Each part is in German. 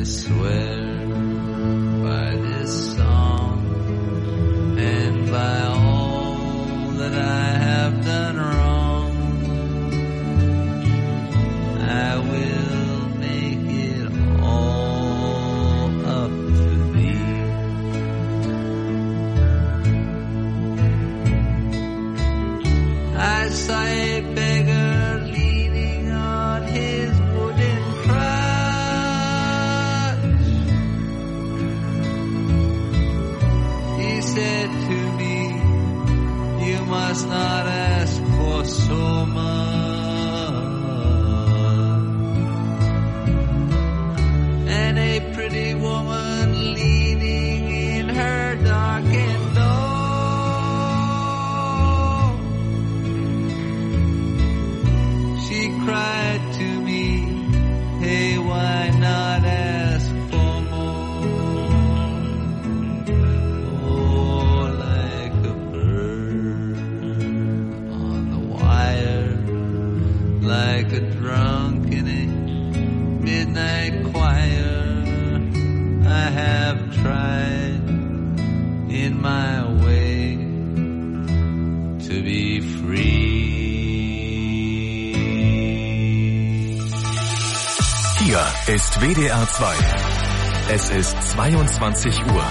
I swear by this song and by all that I have done wrong, I will make it all up to thee. I saw a beggar leaning on his wooden crutch. He said to me, you must not ask for so much. And a pretty woman leaning in her darkened door, she cried to me, hey, why not ask for more? Oh, like a bird on the wire, like a drunk in a midnight choir, I have tried in my way to be free. Hier ist WDR 2. Es ist 22 Uhr.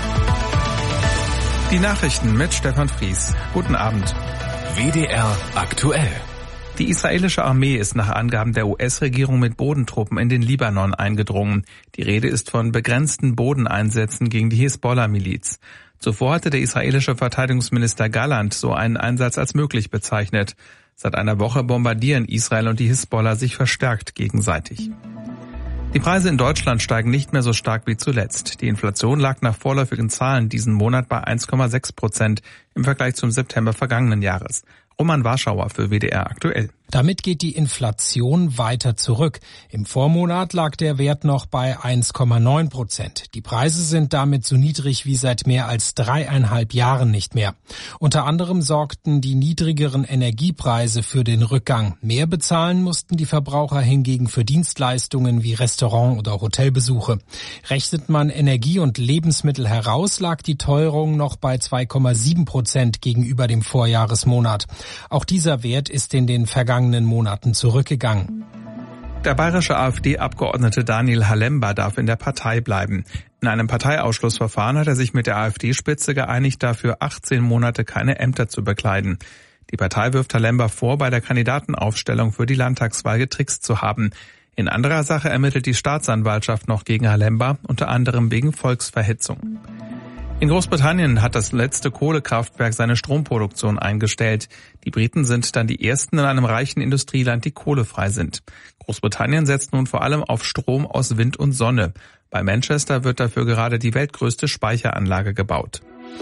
Die Nachrichten mit Stefan Fries. Guten Abend. WDR aktuell. Die israelische Armee ist nach Angaben der US-Regierung mit Bodentruppen in den Libanon eingedrungen. Die Rede ist von begrenzten Bodeneinsätzen gegen die Hisbollah-Miliz. Zuvor hatte der israelische Verteidigungsminister Gallant so einen Einsatz als möglich bezeichnet. Seit einer Woche bombardieren Israel und die Hisbollah sich verstärkt gegenseitig. Die Preise in Deutschland steigen nicht mehr so stark wie zuletzt. Die Inflation lag nach vorläufigen Zahlen diesen Monat bei 1,6% im Vergleich zum September vergangenen Jahres. Roman Warschauer für WDR aktuell. Damit geht die Inflation weiter zurück. Im Vormonat lag der Wert noch bei 1,9%. Die Preise sind damit so niedrig wie seit mehr als 3,5 Jahren nicht mehr. Unter anderem sorgten die niedrigeren Energiepreise für den Rückgang. Mehr bezahlen mussten die Verbraucher hingegen für Dienstleistungen wie Restaurant- oder Hotelbesuche. Rechnet man Energie und Lebensmittel heraus, lag die Teuerung noch bei 2,7% gegenüber dem Vorjahresmonat. Auch dieser Wert ist in den vergangenen Monaten zurückgegangen. Der bayerische AfD-Abgeordnete Daniel Halemba darf in der Partei bleiben. In einem Parteiausschlussverfahren hat er sich mit der AfD-Spitze geeinigt, dafür 18 Monate keine Ämter zu bekleiden. Die Partei wirft Halemba vor, bei der Kandidatenaufstellung für die Landtagswahl getrickst zu haben. In anderer Sache ermittelt die Staatsanwaltschaft noch gegen Halemba, unter anderem wegen Volksverhetzung. In Großbritannien hat das letzte Kohlekraftwerk seine Stromproduktion eingestellt. Die Briten sind dann die ersten in einem reichen Industrieland, die kohlefrei sind. Großbritannien setzt nun vor allem auf Strom aus Wind und Sonne. Bei Manchester wird dafür gerade die weltgrößte Speicheranlage gebaut.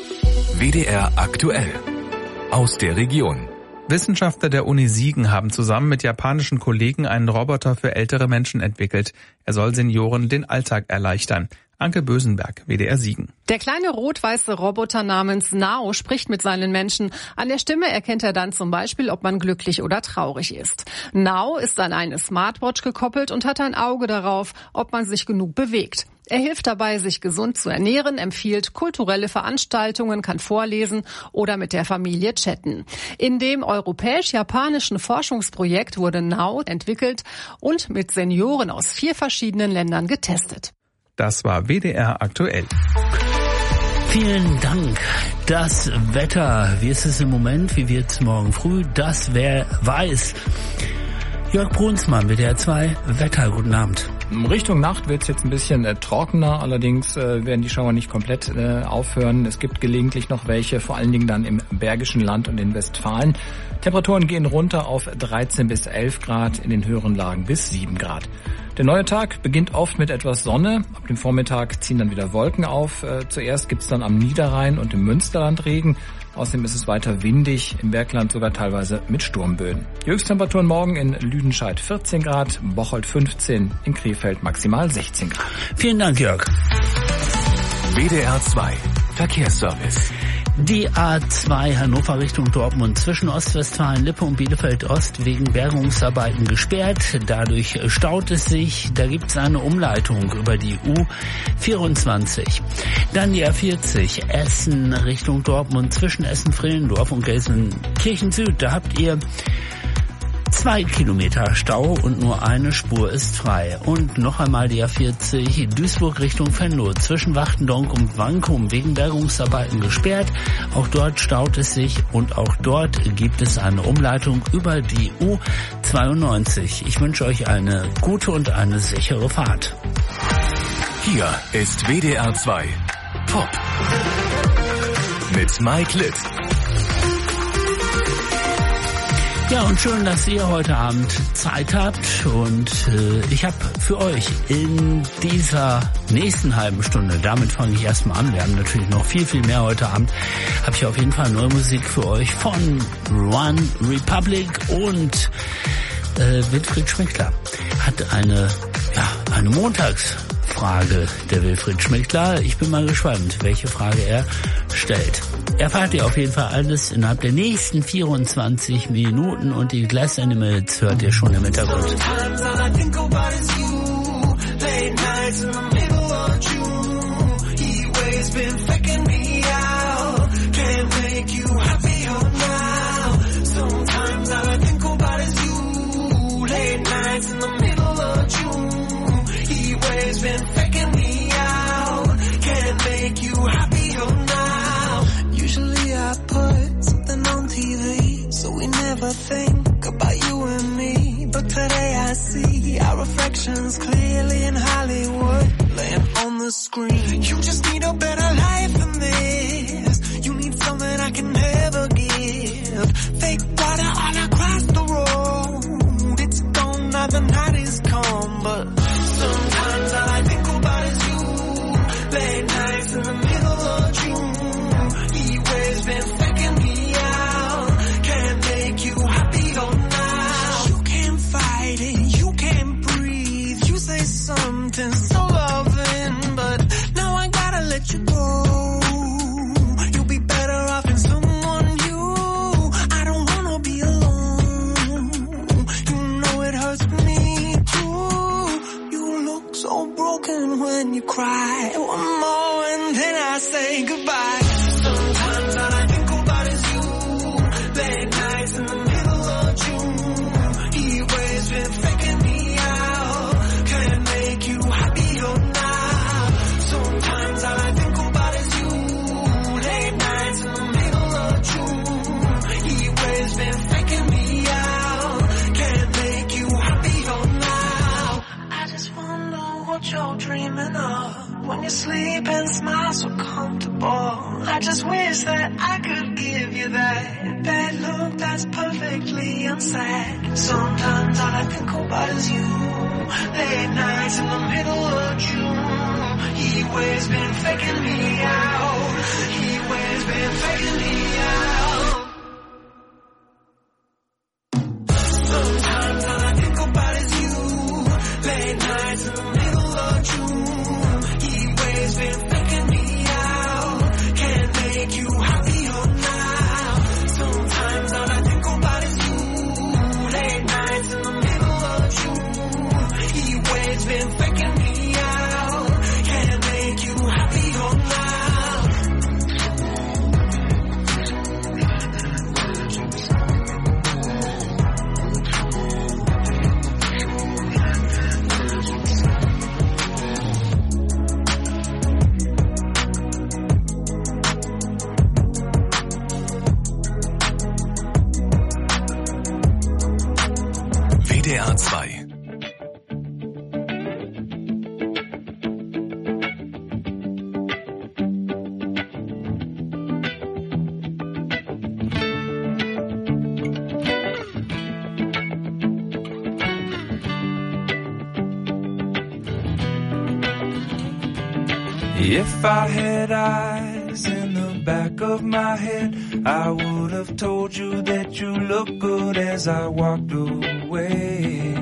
WDR aktuell. Aus der Region. Wissenschaftler der Uni Siegen haben zusammen mit japanischen Kollegen einen Roboter für ältere Menschen entwickelt. Er soll Senioren den Alltag erleichtern. Anke Bösenberg, WDR Siegen. Der kleine rot-weiße Roboter namens Nao spricht mit seinen Menschen. An der Stimme erkennt er dann zum Beispiel, ob man glücklich oder traurig ist. Nao ist an eine Smartwatch gekoppelt und hat ein Auge darauf, ob man sich genug bewegt. Er hilft dabei, sich gesund zu ernähren, empfiehlt kulturelle Veranstaltungen, kann vorlesen oder mit der Familie chatten. In dem europäisch-japanischen Forschungsprojekt wurde Nao entwickelt und mit Senioren aus 4 verschiedenen Ländern getestet. Das war WDR aktuell. Vielen Dank. Das Wetter, wie ist es im Moment, wie wird es morgen früh, das wer weiß. Jörg Brunsmann, WDR 2, Wetter, guten Abend. Richtung Nacht wird es jetzt ein bisschen trockener, allerdings werden die Schauer nicht komplett aufhören. Es gibt gelegentlich noch welche, vor allen Dingen dann im Bergischen Land und in Westfalen. Temperaturen gehen runter auf 13 bis 11 Grad, in den höheren Lagen bis 7 Grad. Der neue Tag beginnt oft mit etwas Sonne. Ab dem Vormittag ziehen dann wieder Wolken auf. Zuerst gibt's dann am Niederrhein und im Münsterland Regen. Außerdem ist es weiter windig, im Bergland sogar teilweise mit Sturmböen. Die Höchsttemperaturen morgen in Lüdenscheid 14 Grad, Bocholt 15, in Krefeld maximal 16 Grad. Vielen Dank, Jörg. WDR 2 Verkehrsservice. Die A2 Hannover Richtung Dortmund zwischen Ostwestfalen, Lippe und Bielefeld Ost wegen Bergungsarbeiten gesperrt. Dadurch staut es sich. Da gibt es eine Umleitung über die U24. Dann die A40 Essen Richtung Dortmund zwischen Essen-Frehlendorf und Gelsenkirchen Süd. Da habt ihr 2 Kilometer Stau und nur eine Spur ist frei. Und noch einmal die A40 Duisburg Richtung Venlo zwischen Wachtendonk und Wankum wegen Bergungsarbeiten gesperrt. Auch dort staut es sich und auch dort gibt es eine Umleitung über die U92. Ich wünsche euch eine gute und eine sichere Fahrt. Hier ist WDR 2 Top mit Mike Litt. Ja, und schön, dass ihr heute Abend Zeit habt und ich habe für euch in dieser nächsten halben Stunde, damit fange ich erstmal an, wir haben natürlich noch viel, viel mehr heute Abend, habe ich auf jeden Fall neue Musik für euch von One Republic und Wilfried Schmickler hat eine Montagsfrage, der Wilfried Schmickler. Ich bin mal gespannt, welche Frage er stellt. Erfahrt ihr auf jeden Fall alles innerhalb der nächsten 24 Minuten und die Glass Animals hört ihr schon im Hintergrund. Think about you and me, but today I see our reflections clearly in Hollywood, laying on the screen. You just need a better life than this. You need something I can never give. Fake water all across the road. It's gone now, the night is come, but sometimes all I think about is you. Late nights in the middle of June. He always been faking me out. Can't make you happy or now. You can't fight it, you can't breathe. You say something so loving, but now I gotta let you go. You'll be better off in someone new. I don't wanna be alone. You know it hurts me too. You look so broken when you cry. One more and then I say goodbye. Sometimes all I think about is you. Late nights in the middle of June. He always been faking me out. Can't make you happier now. Sometimes all I think about is you. Late nights in the middle of June. He always been faking me out. Can't make you happier now. I just wonder what you're dreaming of. When you sleep and smile so comfortable. I just wish that I could give you that bad look that's perfectly unsaid. Sometimes all I think about is you. Late nights in the middle of June. He always been faking me out. He always been faking me out. Sometimes all I think about is you. Late nights in the middle of June. He always been faking me out. Can't make you happier now. Sometimes all I think about is you. Late nights in the middle of June. He always been faking me out. Can't make you happier now. WDR 2 If I had eyes in the back of my head, I would have told you that you look good as I walked away.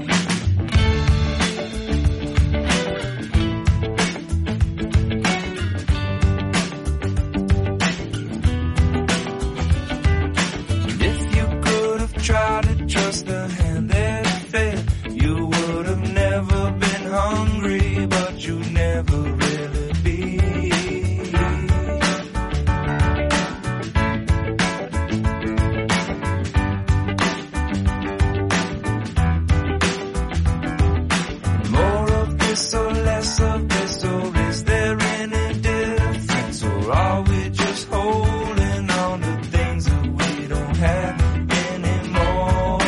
this or less of this, or is there any difference, or are we just holding on to things that we don't have anymore?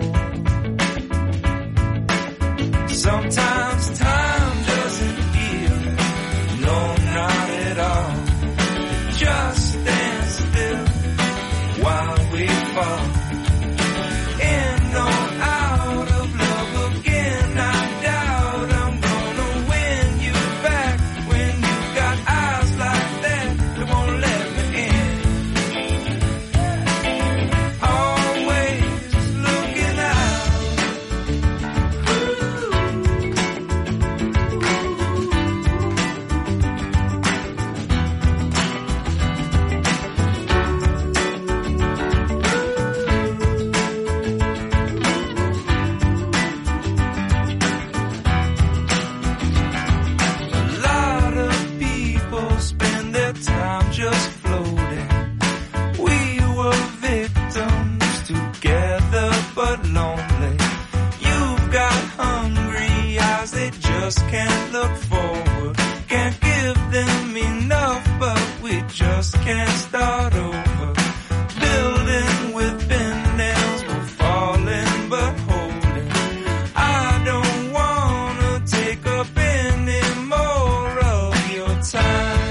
Sometimes time doesn't heal, no, not at all. Just stand still while we fall. In or out of love again, I doubt I'm gonna win you back when you got eyes like that that won't let me in. Always looking out. A lot of people spend their time just floating. We were victims together but lonely. You've got hungry eyes, they just can't look forward. Can't give them enough, but we just can't start over. Building with bent nails, we're falling but holding. I don't wanna take up any more of your time.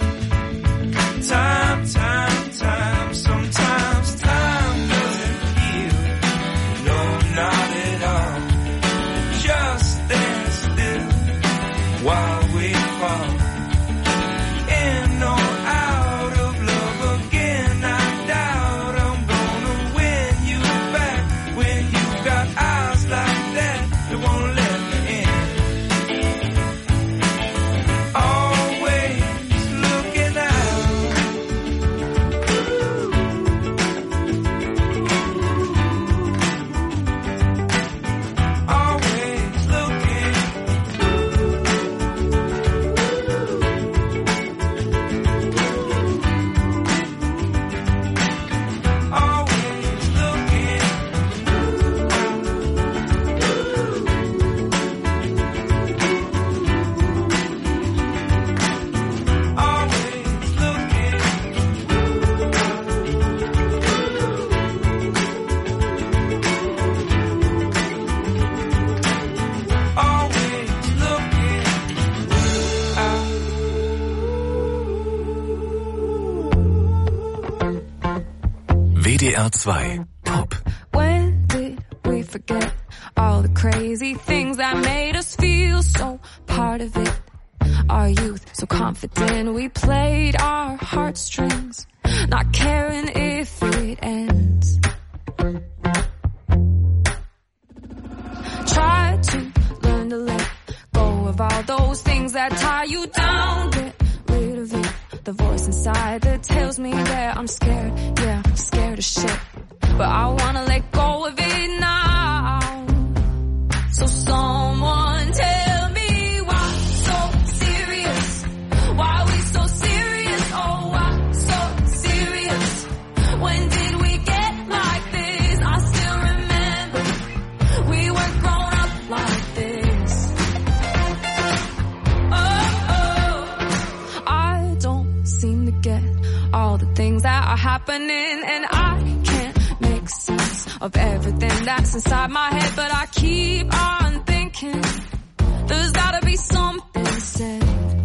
Time. Sometimes time doesn't heal, no, not at all. Just stand still while we fall. In or out of love again, I doubt I'm gonna win you back when you got eyes like that that won't let me in. Always looking out. Always looking. Always looking. Always looking. Always looking out. WDR 2 Top. When did we forget all the crazy things that made us feel so part of it? Our youth, so confident, we played our heartstrings, not caring if it ends. Try to learn to let go of all those things that tie you down. Get rid of it. The voice inside that tells me that I'm scared. Yeah, I'm scared of shit. But I wanna let go of it now. So someone tell me why so serious? Why we so serious? Oh, why so serious? When did we get like this? I still remember we were grown up like this. Oh, I don't seem to get all the things that are happening, and I can't make sense of everything that's inside my head, but I keep on thinking there's gotta be something said.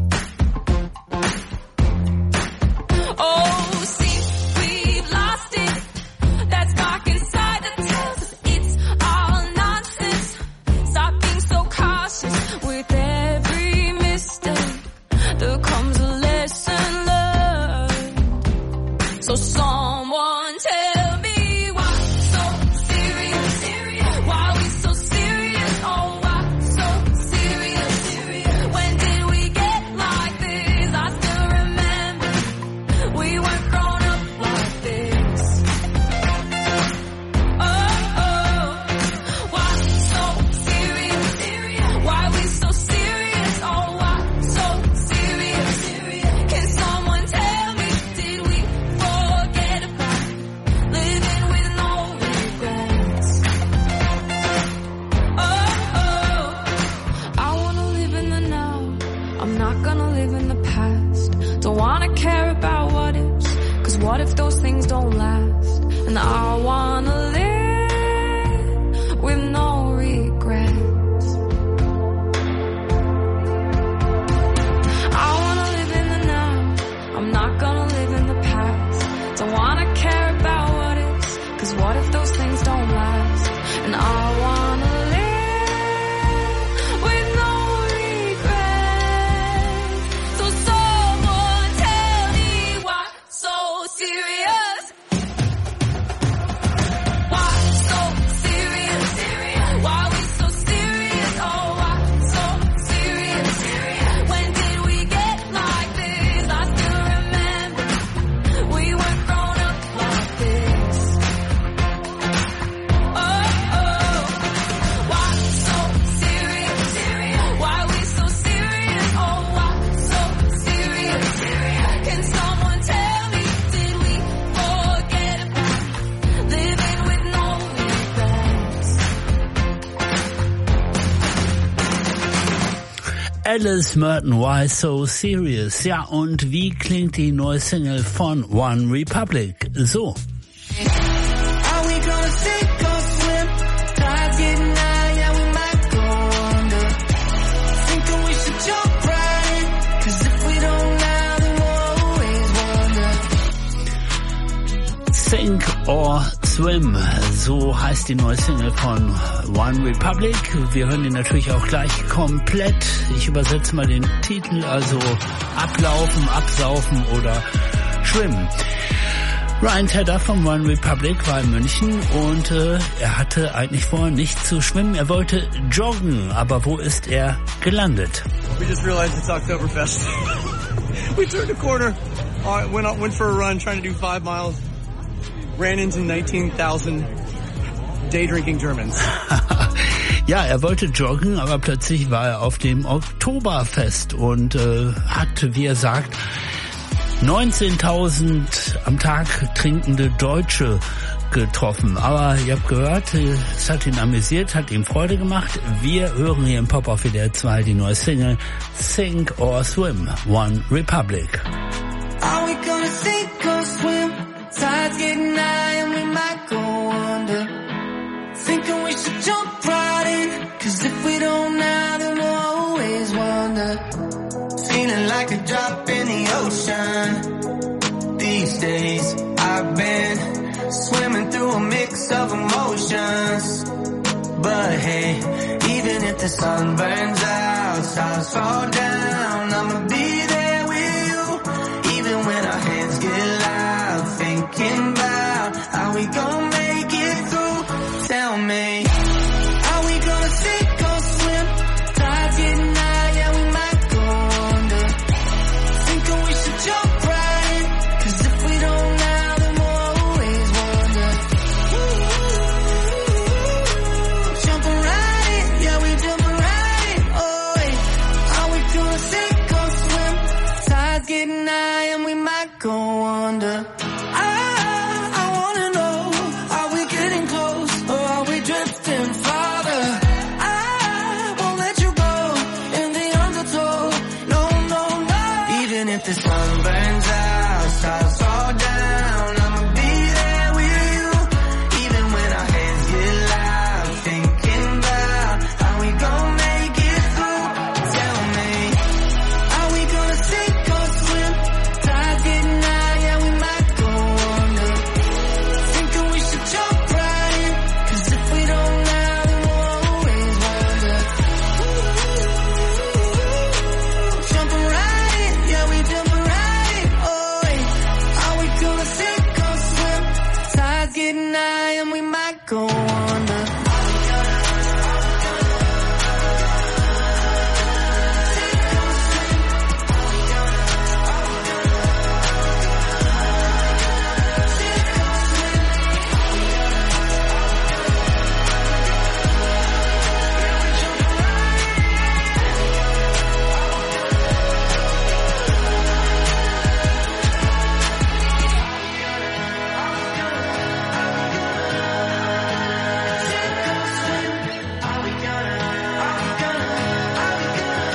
Oh, see, we've lost it. That spark inside that tells us it's all nonsense. Stop being so cautious with every mistake. There comes a lesson learned. So someone tell me why so serious? Why we so serious? Oh, what if those things don't last? And I wanna live with no regrets. I wanna live in the now, I'm not gonna live in the past. Don't wanna care about what ifs, 'cause what if those things don't last? And I wanna live with no regrets. So someone tell me why so serious? Why so serious? Why we so serious? Oh, why so serious? When did we get like this? I still remember we were grown up like this. Oh, oh. Why so serious? Why we so serious? Oh, why so serious? Can someone tell me, did we forget about living with no regrets? Alice Merton, Why So Serious? Ja, und wie klingt die neue Single von One Republic? So. Are we gonna sink or swim? Tide's getting high, yeah, we might go under. Thinking we should jump right in, 'cause if we don't now, then we'll always wonder. Sink or Swim, so heißt die neue Single von One Republic. Wir hören die natürlich auch gleich komplett. Ich übersetze mal den Titel, also ablaufen, absaufen oder schwimmen. Ryan Tedder von One Republic war in München und er hatte eigentlich vor, nicht zu schwimmen. Er wollte joggen, aber wo ist er gelandet? We just realized it's Oktoberfest. We turned a corner, went for a run, trying to do 5 miles, ran into 19,000 day-drinking Germans. Ja, er wollte joggen, aber plötzlich war er auf dem Oktoberfest und hat, wie er sagt, 19.000 am Tag trinkende Deutsche getroffen. Aber ihr habt gehört, es hat ihn amüsiert, hat ihm Freude gemacht. Wir hören hier im Pop auf WDR 2 die neue Single Sink or Swim, One Republic. Are we gonna sink or swim? Tide's getting high and we might go under. Thinking we should jump right in, 'cause if we don't now, then we'll always wonder. Feeling like a drop in the ocean. These days I've been swimming through a mix of emotions. But hey, even if the sun burns out, stars fall down, I'ma be there with you. Even when our hands get loud, thinking about how we gon' make it through. Tell me, are we gonna sink or swim? Tide's getting high, yeah, we might go under. Thinking we should jump right in, 'cause if we don't now, then we'll always wonder. Jumping right in, yeah, we jumping right in. Oh, wait, are we gonna sink or swim? Tide's getting high and we might go under. I wanna know, are we getting close or are we drifting farther? I won't let you go in the undertow. No, no, no. Even if the sun burns out, stars fall down, I'ma be there with you. Even when our hands get loud, thinking about how we gon' make it through. Tell me, are we gonna sink or swim? Tide's getting high, yeah, we might go under. Thinking we should jump right in, 'cause if we don't now, then we'll always wonder. Jumping right in, yeah, we jumping right in. Oh, wait, are we gonna sink or swim? Tide's getting high and we might go under.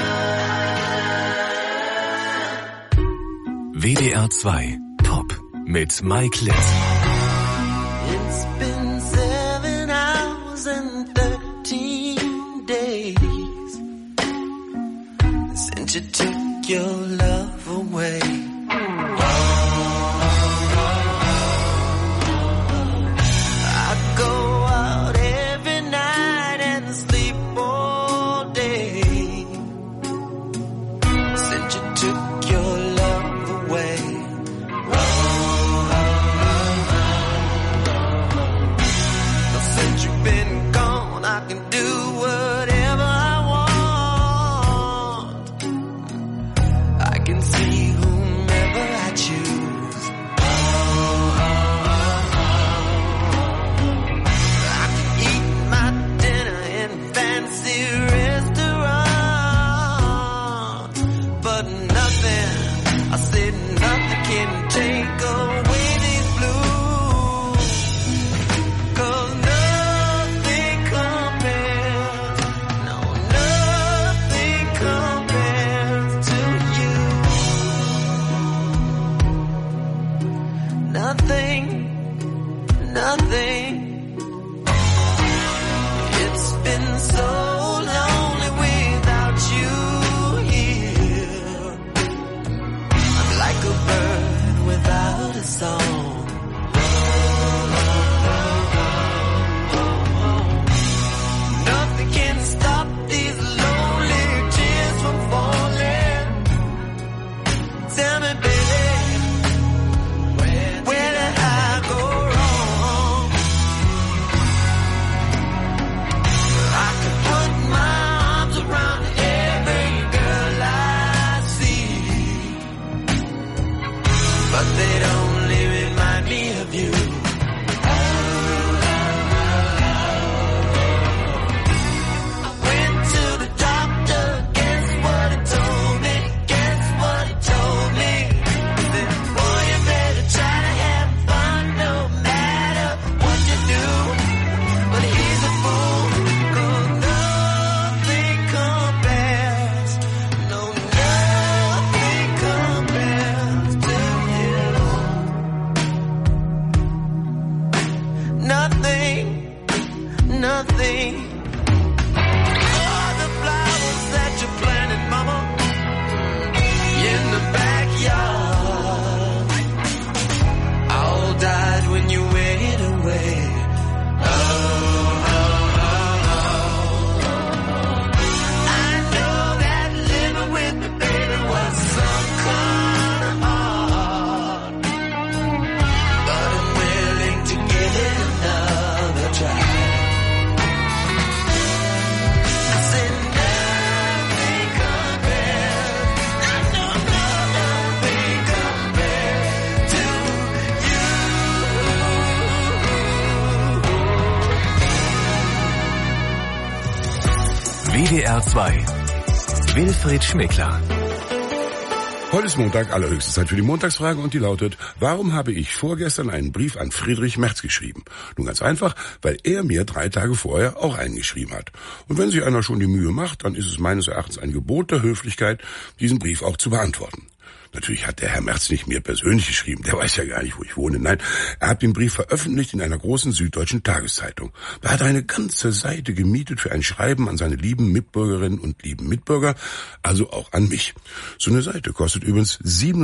WDR 2 Pop mit Mike Litt. It's been 7 hours and 13 days since you took your love away. WDR 2. Wilfried Schmickler. Heute ist Montag, allerhöchste Zeit für die Montagsfrage und die lautet: Warum habe ich vorgestern einen Brief an Friedrich Merz geschrieben? Nun ganz einfach, weil er mir 3 Tage vorher auch einen geschrieben hat. Und wenn sich einer schon die Mühe macht, dann ist es meines Erachtens ein Gebot der Höflichkeit, diesen Brief auch zu beantworten. Natürlich hat der Herr Merz nicht mir persönlich geschrieben, der weiß ja gar nicht, wo ich wohne. Nein, er hat den Brief veröffentlicht in einer großen süddeutschen Tageszeitung. Da hat er eine ganze Seite gemietet für ein Schreiben an seine lieben Mitbürgerinnen und lieben Mitbürger, also auch an mich. So eine Seite kostet übrigens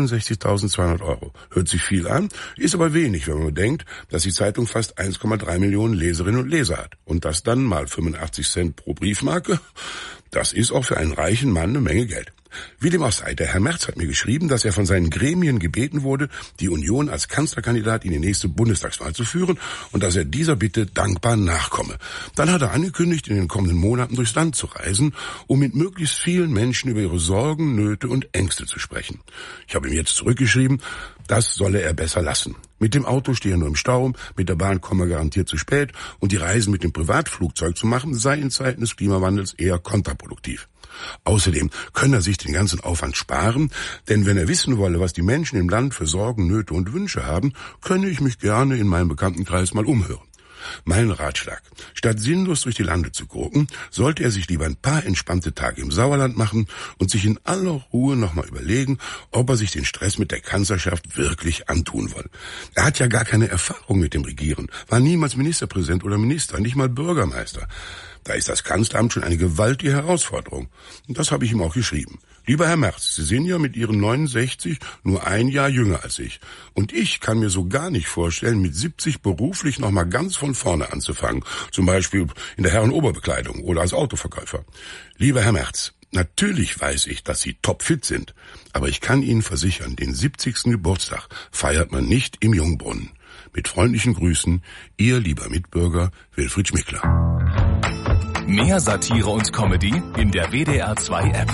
67.200 €. Hört sich viel an, ist aber wenig, wenn man bedenkt, dass die Zeitung fast 1,3 Millionen Leserinnen und Leser hat. Und das dann mal 85 Cent pro Briefmarke, das ist auch für einen reichen Mann eine Menge Geld. Wie dem auch sei, der Herr Merz hat mir geschrieben, dass er von seinen Gremien gebeten wurde, die Union als Kanzlerkandidat in die nächste Bundestagswahl zu führen und dass er dieser Bitte dankbar nachkomme. Dann hat er angekündigt, in den kommenden Monaten durchs Land zu reisen, um mit möglichst vielen Menschen über ihre Sorgen, Nöte und Ängste zu sprechen. Ich habe ihm jetzt zurückgeschrieben, das solle er besser lassen. Mit dem Auto stehe er nur im Stau, mit der Bahn komme er garantiert zu spät und die Reisen mit dem Privatflugzeug zu machen, sei in Zeiten des Klimawandels eher kontraproduktiv. Außerdem könne er sich den ganzen Aufwand sparen, denn wenn er wissen wolle, was die Menschen im Land für Sorgen, Nöte und Wünsche haben, könne ich mich gerne in meinem Bekanntenkreis mal umhören. Mein Ratschlag: Statt sinnlos durch die Lande zu gurken, sollte er sich lieber ein paar entspannte Tage im Sauerland machen und sich in aller Ruhe nochmal überlegen, ob er sich den Stress mit der Kanzlerschaft wirklich antun will. Er hat ja gar keine Erfahrung mit dem Regieren, war niemals Ministerpräsident oder Minister, nicht mal Bürgermeister. Da ist das Kanzleramt schon eine gewaltige Herausforderung. Und das habe ich ihm auch geschrieben. Lieber Herr Merz, Sie sind ja mit Ihren 69 nur ein Jahr jünger als ich. Und ich kann mir so gar nicht vorstellen, mit 70 beruflich noch mal ganz von vorne anzufangen. Zum Beispiel in der Herrenoberbekleidung oder als Autoverkäufer. Lieber Herr Merz, natürlich weiß ich, dass Sie topfit sind. Aber ich kann Ihnen versichern, den 70. Geburtstag feiert man nicht im Jungbrunnen. Mit freundlichen Grüßen, Ihr lieber Mitbürger Wilfried Schmickler. Mehr Satire und Comedy in der WDR 2 App.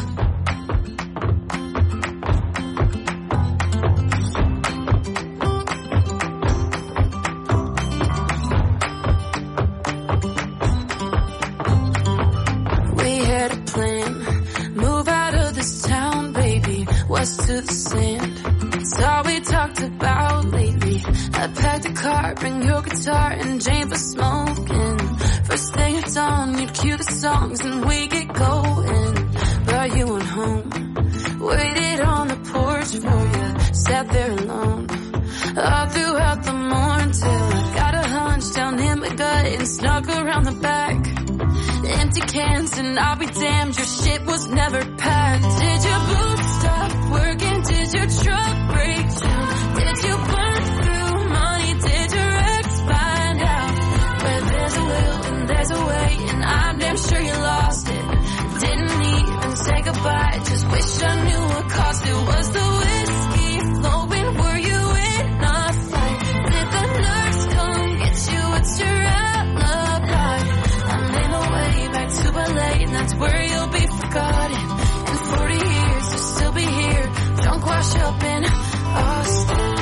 We had a plan, move out of this town, baby, west to the sand. It's all we talked about lately. I packed a car, bring your guitar, and Jane for smoking. First thing at dawn, you'd cue the songs and we get going. But you went home, waited on the porch for you, sat there alone. All throughout the morning till I got a hunch down in my gut and snuck around the back. Empty cans and I'll be damned, your shit was never packed. Did your boots stop working? Did your truck break down? Did you burn through money? Did your ex find out? Where there's a will and there's a way, and I'm damn sure you lost it. Didn't even say goodbye, just wish I knew what cost it. Was the whiskey flowing? Were you in a fight? Did the nurse come get you? What's your alibi? I'm in my way back to LA, and that's where you'll be forgotten. In 40 years you'll still be here, drunk wash up in Austin.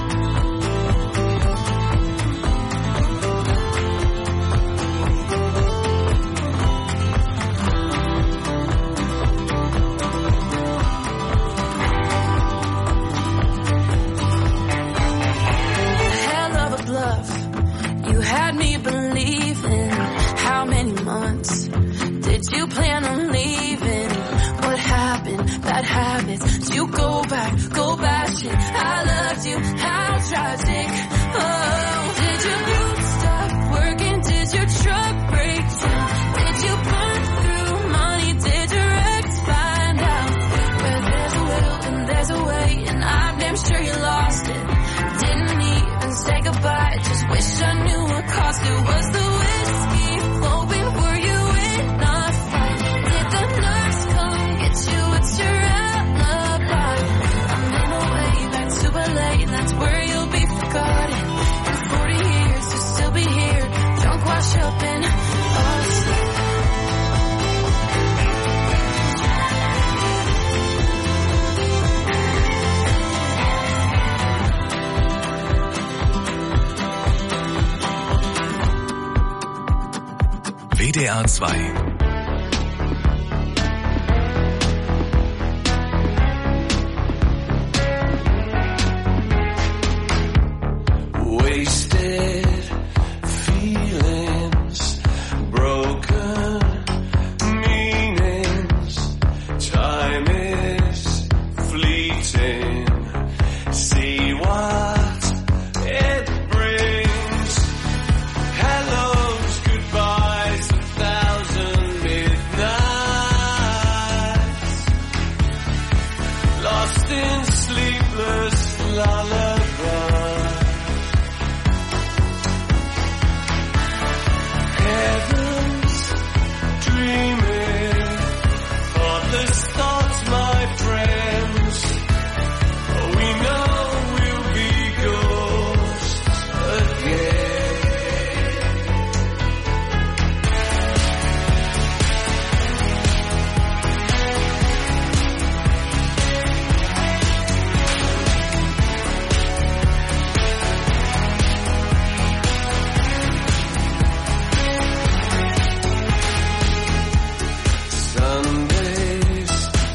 You had me believing. How many months did you plan on leaving? What happened? Bad habits. Did you go back, shit. I loved you, how tragic. Oh, did your boots stop working? Did your truck break down? Did you burn through money? Did your ex find out? Where there's a will and there's a way, and I'm damn sure you lost it. Didn't even say goodbye, just wish I knew what cost it. Was the whiskey flowing? Were you in a fight? Did the nurse come get you? What's your alibi? I'm in my way back to LA, and that's where you'll be forgotten. In 40 years you'll still be here, drunk wash up in Austin. WDR 2. Wasted feelings, broken meanings. Time is fleeting. See what it brings. Hellos, goodbyes, 1,000 midnights. Lost in sleepless lullaby. Heaven's dreaming, thoughtless thoughts, my friends. We know we'll be ghosts again. Sundays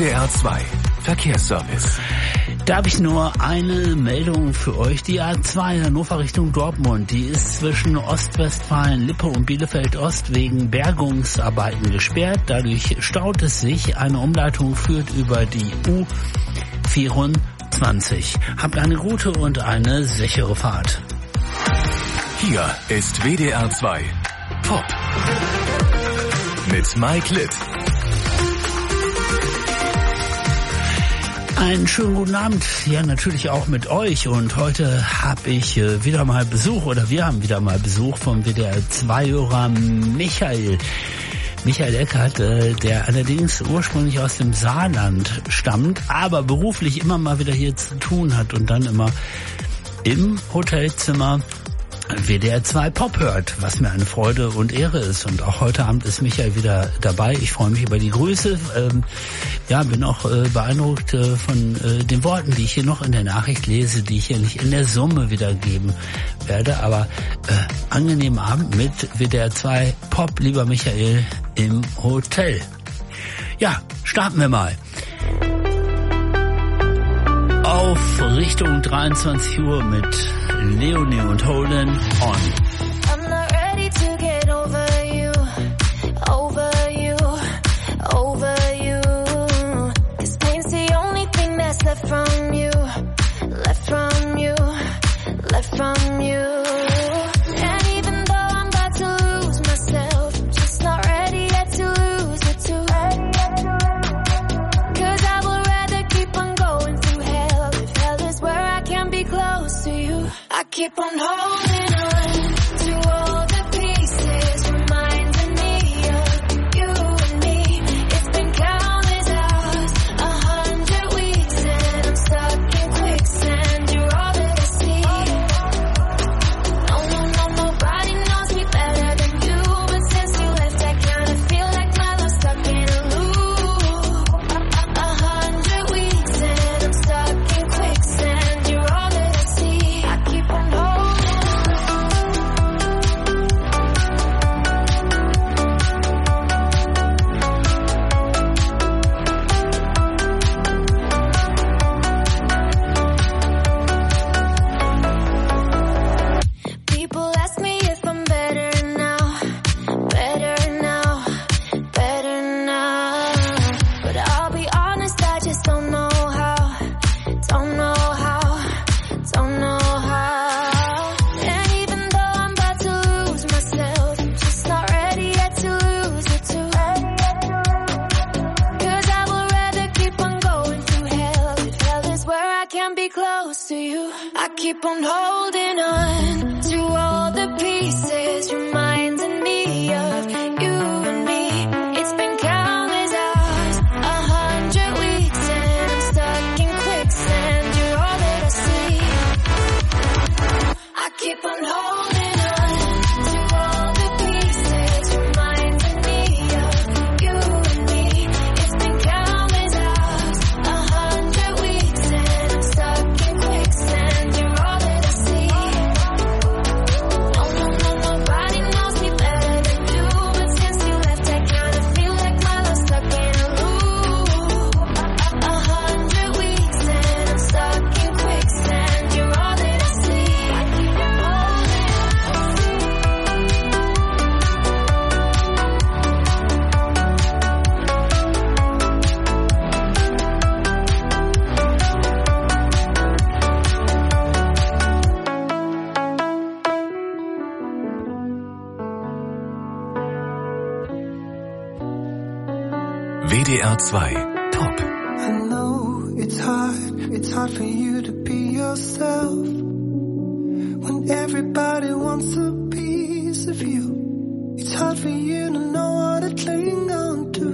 WDR 2 Verkehrsservice. Da habe ich nur eine Meldung für euch. Die A2 Hannover Richtung Dortmund, die ist zwischen Ostwestfalen, Lippe und Bielefeld Ost wegen Bergungsarbeiten gesperrt. Dadurch staut es sich. Eine Umleitung führt über die U24. Habt eine gute und eine sichere Fahrt. Hier ist WDR 2 Pop mit Mike Litt. Einen schönen guten Abend, ja natürlich auch mit euch, und heute habe ich wieder mal Besuch, oder wir haben wieder mal Besuch vom WDR 2-Hörer Michael. Michael Eckert, der allerdings ursprünglich aus dem Saarland stammt, aber beruflich immer mal wieder hier zu tun hat und dann immer im Hotelzimmer WDR 2 Pop hört, was mir eine Freude und Ehre ist. Und auch heute Abend ist Michael wieder dabei. Ich freue mich über die Grüße. Bin auch beeindruckt von den Worten, die ich hier noch in der Nachricht lese, die ich hier nicht in der Summe wiedergeben werde. Aber angenehmen Abend mit WDR 2 Pop, lieber Michael, im Hotel. Ja, starten wir mal. Auf Richtung 23 Uhr mit Leonie und Holden On. I'm not ready to get over you, over you, over you. 'Cause pain's the only thing that's left from you, left from you, left from you. And even though I'm about to lose myself, I'm just not ready yet to lose it too. 'Cause I would rather keep on going through hell, if hell is where I can be close to you. I keep on holding on to all the pieces, reminding me of you and me. It's been countless hours, 100 weeks, and I'm stuck in quicksand. You're all that I see. No, nobody knows me better than you. But since you left, I kinda feel like my love's stuck in a loop. 100 weeks, and I'm stuck in quicksand. You're all that I see. I keep on holding. People ask me if I'm better now, better now, better now. But I'll be honest, I just don't know how, don't know how, don't know how. And even though I'm about to lose myself, I'm just not ready yet to lose it too. 'Cause I would rather keep on going through hell, if hell is where I can be close to you. I keep on holding on to all the pieces, reminding me of you and me. It's been countless hours, 100 weeks, and I'm stuck in quicksand. You're all that I see. I keep on holding on to all the pieces, reminding me of you and me. It's been countless hours, 100 weeks, and I'm stuck in quicksand. You're all that I see. No, nobody knows me better than you. But since you left, I kinda feel like my love's stuck in a loop. 100 weeks, and I'm stuck in quicksand. You're all that I see. I keep on holding WDR 2 Pop. I know it's hard for you to be yourself when everybody wants a piece of you. It's hard for you to know what to cling on to.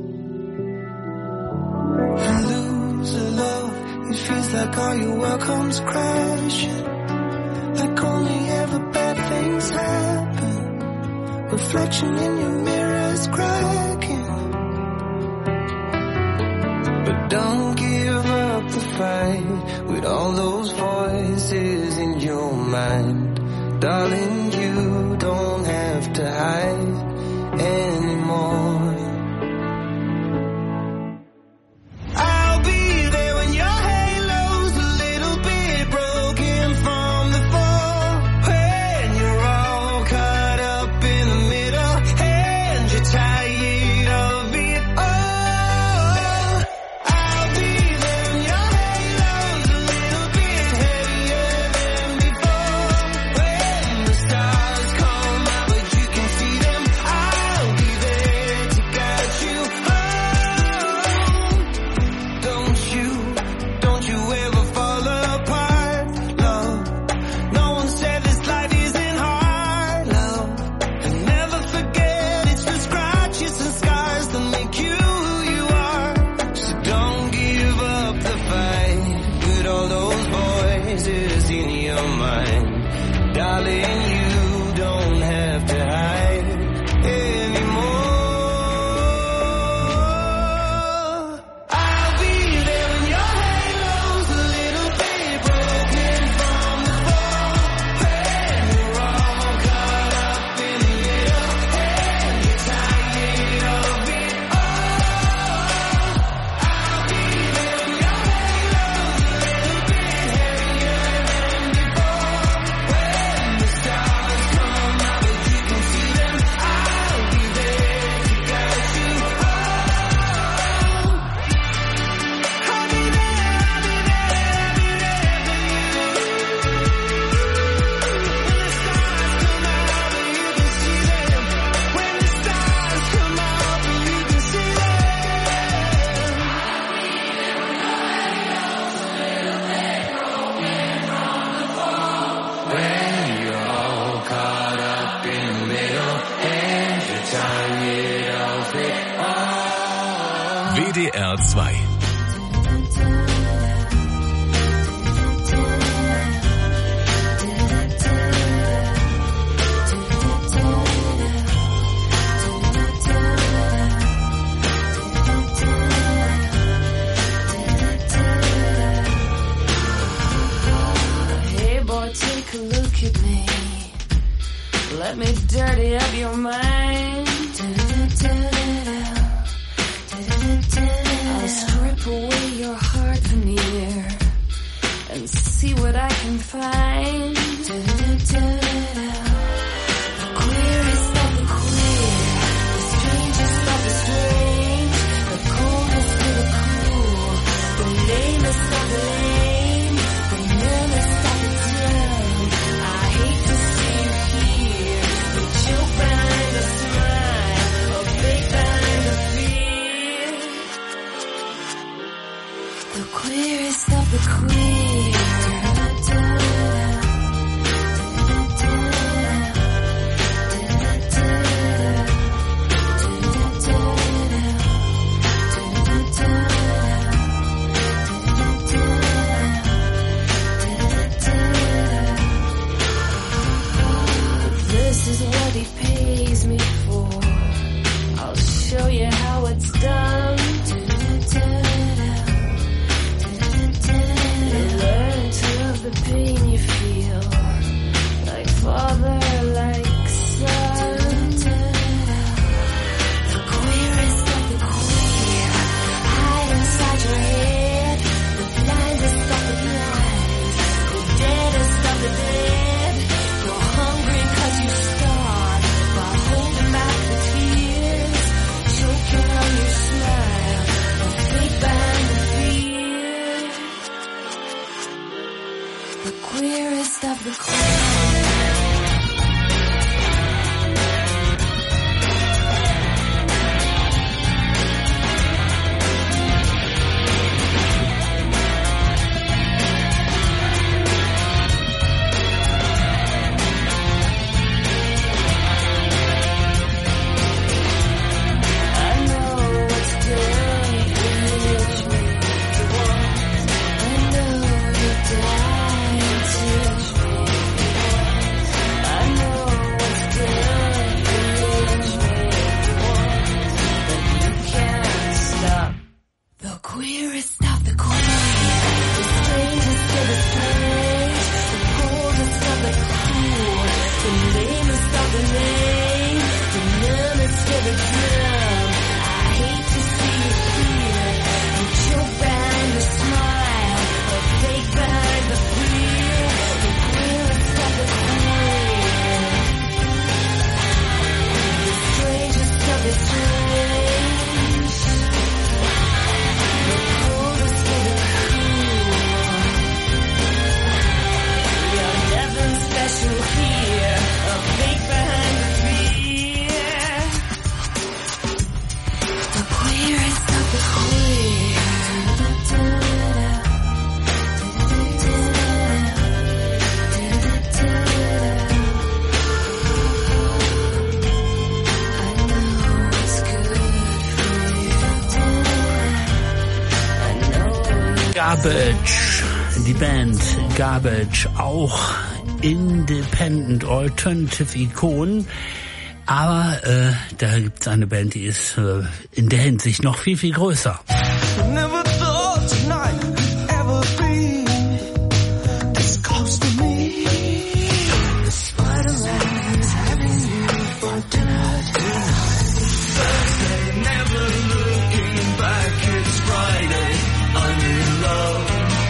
You lose a love, it feels like all your world comes crashing, like only ever bad things happen. Reflection in your mirror is cracking. But don't give up the fight with all those voices in your mind. Darling, you don't have to hide anymore. what's in your mind. Darling, you don't have to hide anymore. WDR 2. Hey boy, take a look at me. Let me dirty up your mind. I'll strip away your heart veneer and see what I can find. The queerest of the queer, the strangest of the strange, the coldest of the cool, the lamest of the lame, the numbest of the dumb. I hate to see you here, the joke behind the smile, a fake behind the fear. The queerest of the queer. This is what he pays me for. I'll show you how it's done. You learn to love the pain you feel, like father, like son. The queerest of the queer, hide inside your head. The blindest of the blind, the deadest of the dead. You're hungry 'cause you starve, while holding back the tears, choking on your smile, a fake behind the fear. The queerest of the queer. I know what's good for you, which make you want. I know you're dying to reach me. I know what's good for you, which make you want. But you can't stop. The queerest of the queer, the strangest of the strange, the coldest of the cool, the lamest of the lame, the numbest of the dumb. I hate to see you here, you choke behind the smile, a fake behind the fear. The queerest of the queer, the strangest of the strange, the coldest of the cool. You're nothing special here, a fake behind the fear. The queerest of the queer. I know it's good for you. I know Garbage, die Band Garbage, auch Independent Alternative Ikonen. Aber da gibt's eine Band, die ist in der Hinsicht noch viel, viel größer. Never thought tonight could ever be this close to me. Spider-Man is having you for dinner tonight. Thursday, never looking back, it's Friday, I'm in love.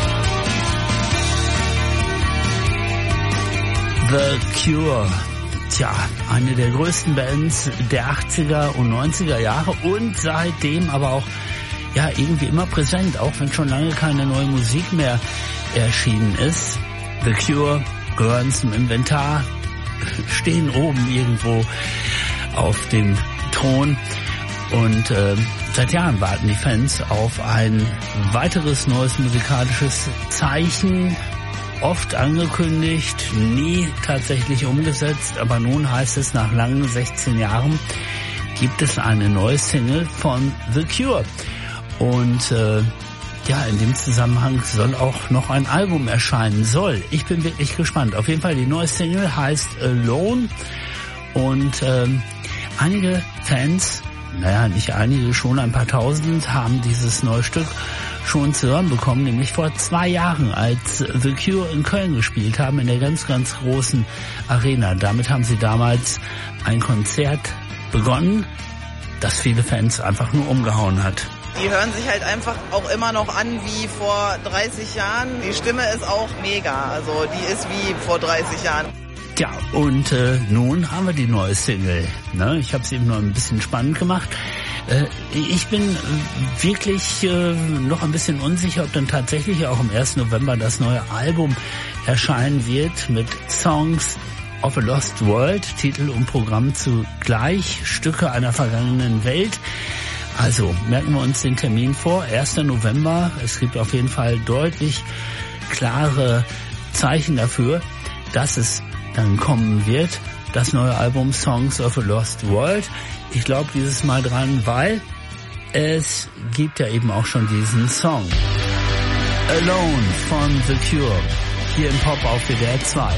The Cure. Tja, eine der größten Bands der 80er und 90er Jahre und seitdem aber auch ja irgendwie immer präsent, auch wenn schon lange keine neue Musik mehr erschienen ist. The Cure gehören zum Inventar, stehen oben irgendwo auf dem Thron und seit Jahren warten die Fans auf ein weiteres neues musikalisches Zeichen. Oft angekündigt, nie tatsächlich umgesetzt, aber nun heißt es, nach langen 16 Jahren gibt es eine neue Single von The Cure. Und ja, in dem Zusammenhang soll auch noch ein Album erscheinen. Ich bin wirklich gespannt. Auf jeden Fall, die neue Single heißt Alone und einige Fans, naja, nicht einige, schon ein paar tausend, haben dieses neue Stück schon zu hören bekommen, nämlich vor 2 Jahren, als The Cure in Köln gespielt haben, in der ganz, ganz großen Arena. Damit haben sie damals ein Konzert begonnen, das viele Fans einfach nur umgehauen hat. Die hören sich halt einfach auch immer noch an wie vor 30 Jahren. Die Stimme ist auch mega, also die ist wie vor 30 Jahren. Ja, und nun haben wir die neue Single. Ne? Ich habe es eben noch ein bisschen spannend gemacht. Ich bin wirklich noch ein bisschen unsicher, ob dann tatsächlich auch am 1. November das neue Album erscheinen wird mit Songs of a Lost World, Titel und Programm zugleich, Stücke einer vergangenen Welt. Also merken wir uns den Termin vor, 1. November. Es gibt auf jeden Fall deutlich klare Zeichen dafür, dass es dann kommen wird, das neue Album Songs of a Lost World. Ich glaube dieses Mal dran, weil es gibt ja eben auch schon diesen Song Alone von The Cure hier im Pop auf WDR 2.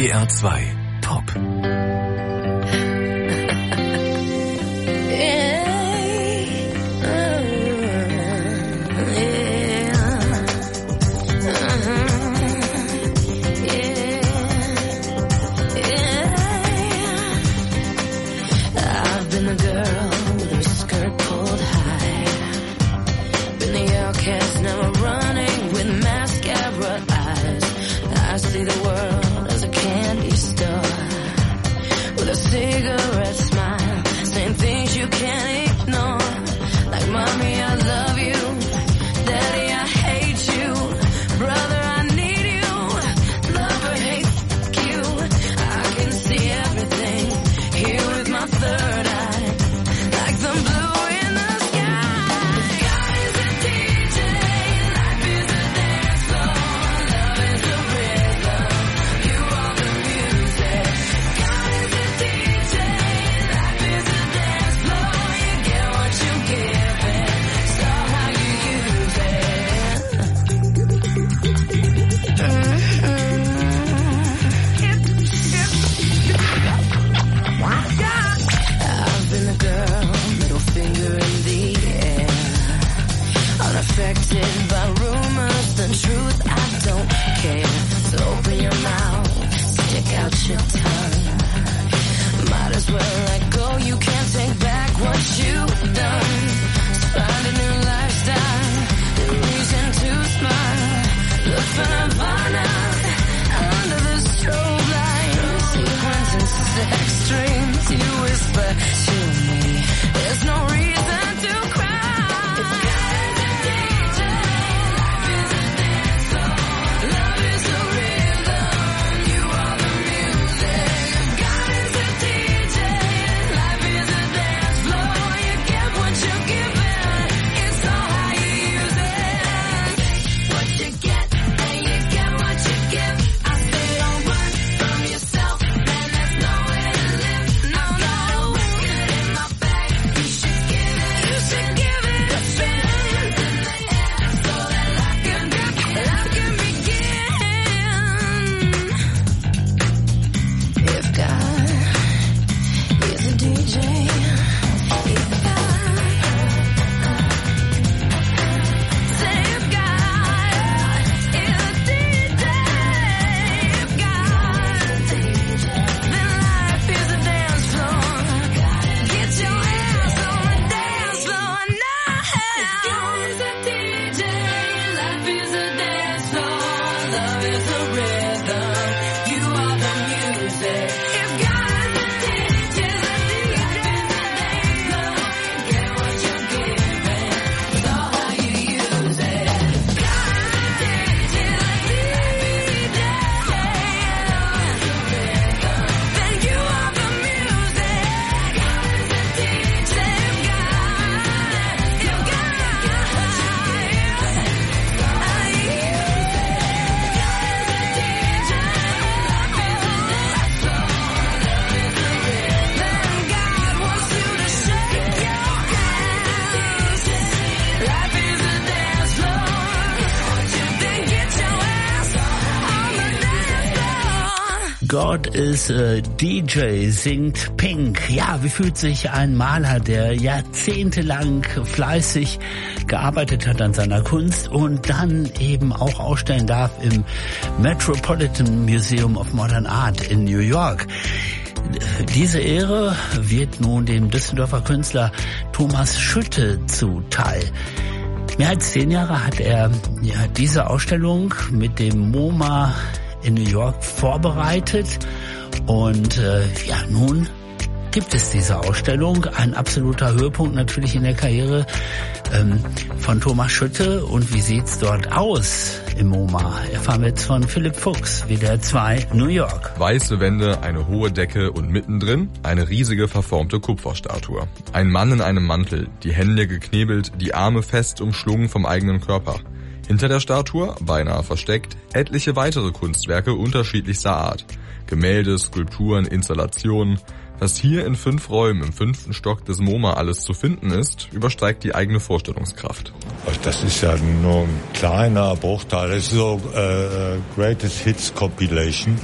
WDR 2 Top. Cigarette smile, saying things you can't ignore. Like, mommy, I love you. Daddy, I hate you. Brother, I need you. Lover, hate you. I can see everything here with my third eye. Like the blue in the sky. God is a DJ. Life is a dance floor. Love is the rhythm. You are the music. God is a DJ. Life is a dance floor. You get what you give it. So how you use it. I've been a girl, middle finger in the air. Unaffected by rumors, the truth, I don't care. So open your mouth, stick out your tongue. Might as well let go, you can't take back what you've done. So find a new lifestyle, a reason to smile. Look for Nirvana under the strobe light. Sequins and sex dreams, you whisper to me. There's no reason to cry. God is a DJ, life is a dance floor. Love is the rhythm, you are the music. God is a DJ, life is a dance floor. You get what you give it, it's all how you use it. What you get, and you get what you give. I say don't run from yourself, man, there's nowhere to live. No, no, get in my bag, you should give it. You should give it a spin. Hands in the air, so that life can begin. If God is a DJ, if God, say if God is a DJ, if God, then life is a dance floor. Get your ass on the dance floor now. If God is a DJ, life is a dance floor. Love is a rhythm, you are the music. If God is a DJ, life is a dance floor. Get what you give it, it's all how you use it. God is a DJ, life is a then you are the music. God is a DJ, if God, God wants you to shake your ass. Life is a dance floor. Then get your ass on the dance floor. God is a DJ, singt Pink. Ja, wie fühlt sich ein Maler, der jahrzehntelang fleißig gearbeitet hat an seiner Kunst und dann eben auch ausstellen darf im Metropolitan Museum of Modern Art in New York. Diese Ehre wird nun dem Düsseldorfer Künstler Thomas Schütte zuteil. Mehr als 10 Jahre hat er diese Ausstellung mit dem MoMA in New York vorbereitet und nun gibt es diese Ausstellung. Ein absoluter Höhepunkt natürlich in der Karriere von Thomas Schütte. Und wie sieht's dort aus im MoMA? Erfahren wir jetzt von Philipp Fuchs, WDR 2, New York. Weiße Wände, eine hohe Decke und mittendrin eine riesige verformte Kupferstatue. Ein Mann in einem Mantel, die Hände geknebelt, die Arme fest umschlungen vom eigenen Körper. Hinter der Statue, beinahe versteckt, etliche weitere Kunstwerke unterschiedlichster Art. Gemälde, Skulpturen, Installationen. Was hier in 5 Räumen im 5. Stock des MoMA alles zu finden ist, übersteigt die eigene Vorstellungskraft. Das ist ja nur ein kleiner Bruchteil. Das ist so Greatest Hits Compilation.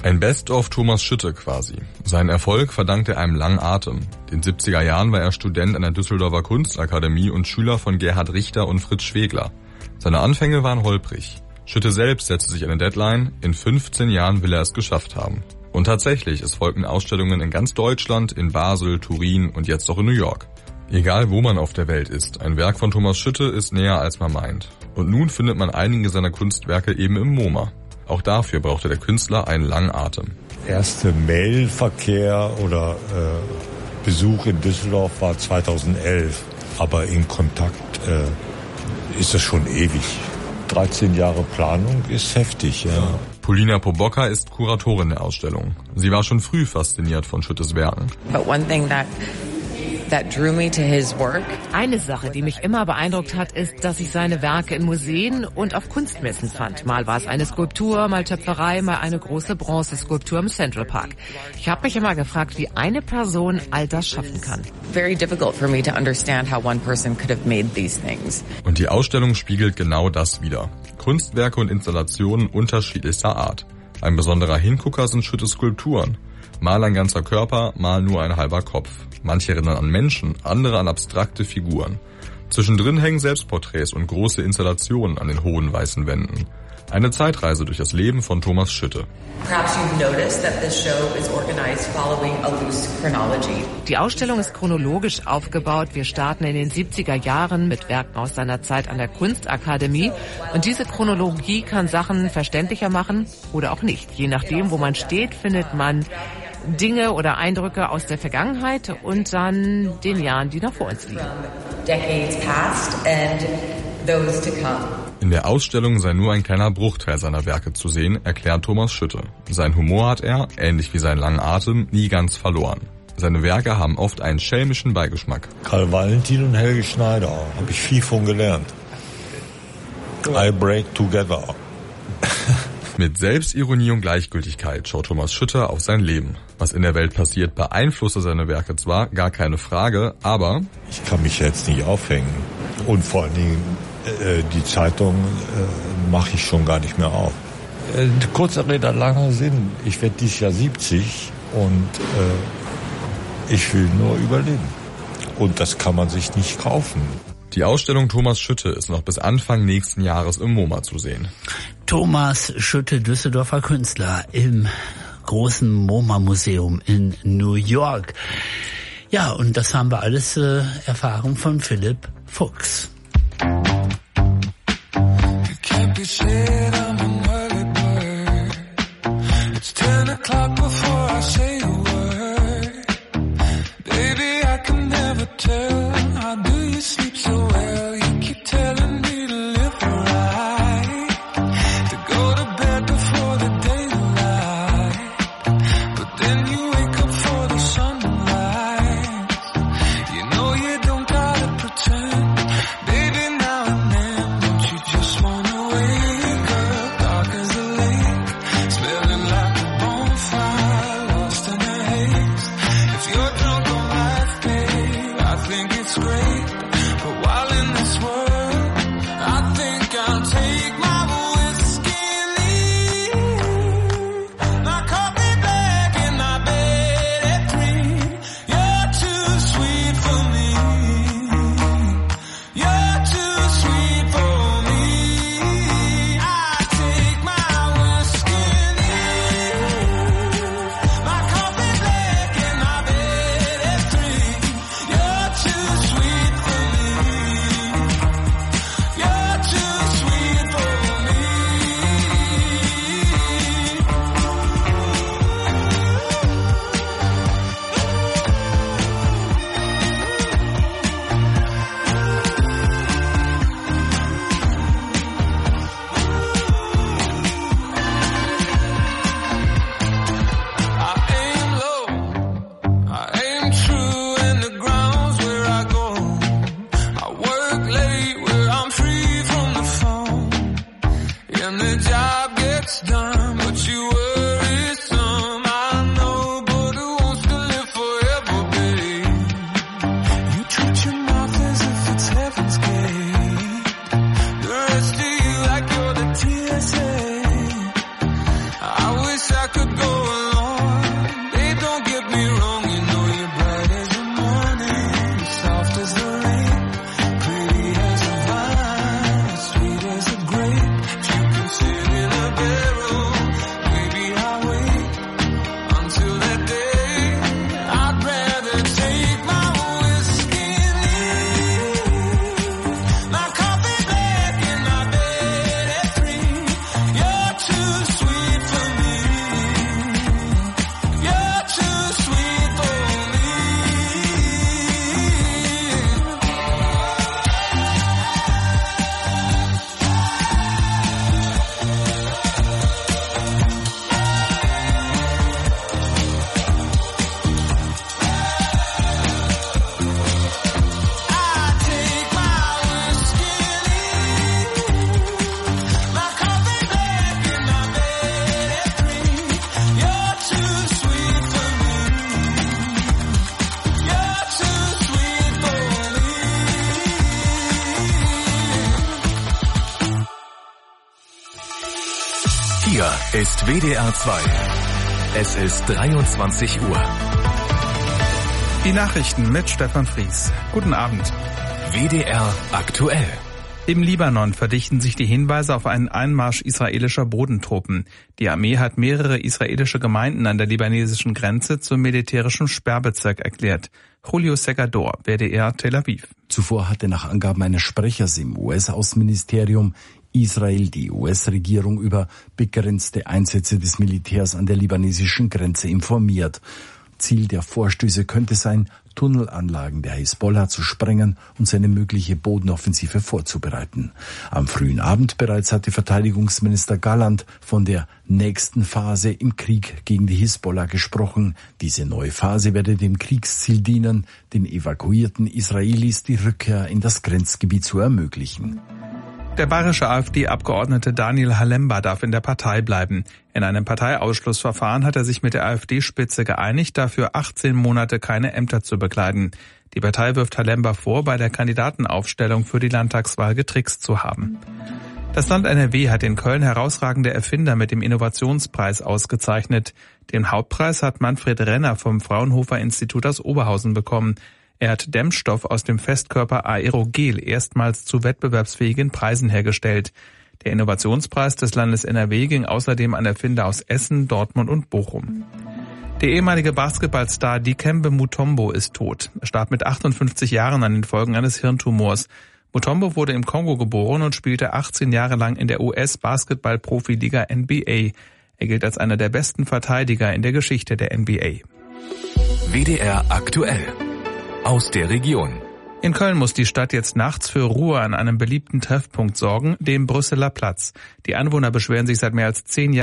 Ein Best-of Thomas Schütte quasi. Seinen Erfolg verdankt er einem langen Atem. In den 70er Jahren war er Student an der Düsseldorfer Kunstakademie und Schüler von Gerhard Richter und Fritz Schwegler. Seine Anfänge waren holprig. Schütte selbst setzte sich eine Deadline, in 15 Jahren will er es geschafft haben. Und tatsächlich, es folgten Ausstellungen in ganz Deutschland, in Basel, Turin und jetzt auch in New York. Egal wo man auf der Welt ist, ein Werk von Thomas Schütte ist näher als man meint. Und nun findet man einige seiner Kunstwerke eben im MoMA. Auch dafür brauchte der Künstler einen langen Atem. Erste Mailverkehr oder Besuch in Düsseldorf war 2011. Aber in Kontakt ist das schon ewig. 13 Jahre Planung ist heftig, ja. Polina Pobocka ist Kuratorin der Ausstellung. Sie war schon früh fasziniert von Schüttes Werken. But one thing that drew me to his work. Eine Sache, die mich immer beeindruckt hat, ist, dass ich seine Werke in Museen und auf Kunstmessen fand. Mal war es eine Skulptur, mal Töpferei, mal eine große Bronzeskulptur im Central Park. Ich habe mich immer gefragt, wie eine Person all das schaffen kann. Very difficult for me to understand how one person could have made these things. Und die Ausstellung spiegelt genau das wider. Kunstwerke und Installationen unterschiedlichster Art. Ein besonderer Hingucker sind Schüttes Skulpturen. Mal ein ganzer Körper, mal nur ein halber Kopf. Manche erinnern an Menschen, andere an abstrakte Figuren. Zwischendrin hängen Selbstporträts und große Installationen an den hohen weißen Wänden. Eine Zeitreise durch das Leben von Thomas Schütte. Die Ausstellung ist chronologisch aufgebaut. Wir starten in den 70er Jahren mit Werken aus seiner Zeit an der Kunstakademie. Und diese Chronologie kann Sachen verständlicher machen oder auch nicht. Je nachdem, wo man steht, findet man Dinge oder Eindrücke aus der Vergangenheit und dann den Jahren, die noch vor uns liegen. In der Ausstellung sei nur ein kleiner Bruchteil seiner Werke zu sehen, erklärt Thomas Schütte. Sein Humor hat er, ähnlich wie seinen langen Atem, nie ganz verloren. Seine Werke haben oft einen schelmischen Beigeschmack. Karl Valentin und Helge Schneider, habe ich viel von gelernt. I break together. Mit Selbstironie und Gleichgültigkeit schaut Thomas Schütte auf sein Leben. Was in der Welt passiert, beeinflusste seine Werke zwar, gar keine Frage, aber... Ich kann mich jetzt nicht aufhängen. Und vor allen Dingen, die Zeitung mache ich schon gar nicht mehr auf. Kurzer Rede, langer Sinn. Ich werde dieses Jahr 70 und ich will nur überleben. Und das kann man sich nicht kaufen. Die Ausstellung Thomas Schütte ist noch bis Anfang nächsten Jahres im MoMA zu sehen. Thomas Schütte, Düsseldorfer Künstler, im großen MoMA-Museum in New York. Ja, und das haben wir alles erfahren von Philipp Fuchs. Sweet Hier ist WDR 2. Es ist 23 Uhr. Die Nachrichten mit Stefan Fries. Guten Abend. WDR aktuell. Im Libanon verdichten sich die Hinweise auf einen Einmarsch israelischer Bodentruppen. Die Armee hat mehrere israelische Gemeinden an der libanesischen Grenze zum militärischen Sperrbezirk erklärt. Julio Segador, WDR Tel Aviv. Zuvor hatte nach Angaben eines Sprechers im US-Außenministerium Israel die US-Regierung über begrenzte Einsätze des Militärs an der libanesischen Grenze informiert. Ziel der Vorstöße könnte sein, Tunnelanlagen der Hisbollah zu sprengen und seine mögliche Bodenoffensive vorzubereiten. Am frühen Abend bereits hatte Verteidigungsminister Galland von der nächsten Phase im Krieg gegen die Hisbollah gesprochen. Diese neue Phase werde dem Kriegsziel dienen, den evakuierten Israelis die Rückkehr in das Grenzgebiet zu ermöglichen. Der bayerische AfD-Abgeordnete Daniel Halemba darf in der Partei bleiben. In einem Parteiausschlussverfahren hat er sich mit der AfD-Spitze geeinigt, dafür 18 Monate keine Ämter zu bekleiden. Die Partei wirft Halemba vor, bei der Kandidatenaufstellung für die Landtagswahl getrickst zu haben. Das Land NRW hat in Köln herausragende Erfinder mit dem Innovationspreis ausgezeichnet. Den Hauptpreis hat Manfred Renner vom Fraunhofer-Institut aus Oberhausen bekommen. Er hat Dämmstoff aus dem Festkörper Aerogel erstmals zu wettbewerbsfähigen Preisen hergestellt. Der Innovationspreis des Landes NRW ging außerdem an Erfinder aus Essen, Dortmund und Bochum. Der ehemalige Basketballstar Dikembe Mutombo ist tot. Er starb mit 58 Jahren an den Folgen eines Hirntumors. Mutombo wurde im Kongo geboren und spielte 18 Jahre lang in der US-Basketball-Profiliga NBA. Er gilt als einer der besten Verteidiger in der Geschichte der NBA. WDR aktuell. Aus der Region. In Köln muss die Stadt jetzt nachts für Ruhe an einem beliebten Treffpunkt sorgen, dem Brüsseler Platz. Die Anwohner beschweren sich seit mehr als 10 Jahren